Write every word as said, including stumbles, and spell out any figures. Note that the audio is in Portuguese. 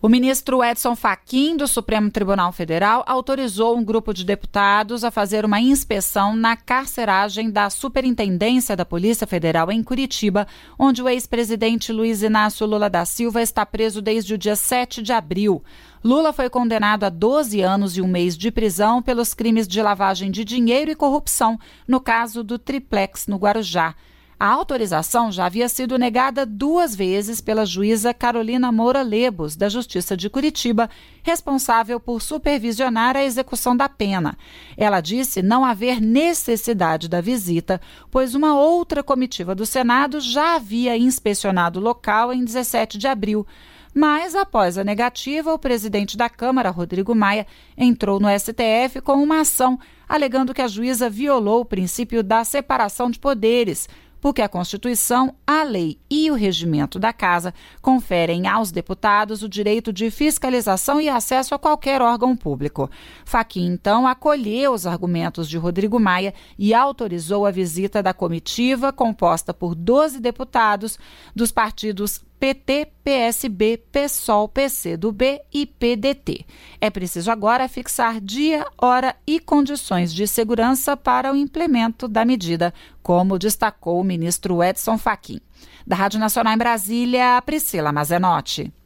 O ministro Edson Fachin, do Supremo Tribunal Federal, autorizou um grupo de deputados a fazer uma inspeção na carceragem da Superintendência da Polícia Federal em Curitiba, onde o ex-presidente Luiz Inácio Lula da Silva está preso desde o dia sete de abril. Lula foi condenado a doze anos e um mês de prisão pelos crimes de lavagem de dinheiro e corrupção, no caso do Triplex, no Guarujá. A autorização já havia sido negada duas vezes pela juíza Carolina Moura Lebos, da Justiça de Curitiba, responsável por supervisionar a execução da pena. Ela disse não haver necessidade da visita, pois uma outra comitiva do Senado já havia inspecionado o local em dezessete de abril. Mas, após a negativa, o presidente da Câmara, Rodrigo Maia, entrou no S T F com uma ação, alegando que a juíza violou o princípio da separação de poderes, porque a Constituição, a lei e o regimento da Casa conferem aos deputados o direito de fiscalização e acesso a qualquer órgão público. Fachin, então, acolheu os argumentos de Rodrigo Maia e autorizou a visita da comitiva, composta por doze deputados dos partidos P T, P S B, PSOL, P C do B e P D T. É preciso agora fixar dia, hora e condições de segurança para o implemento da medida, como destacou o ministro Edson Fachin. Da Rádio Nacional em Brasília, Priscila Mazenotti.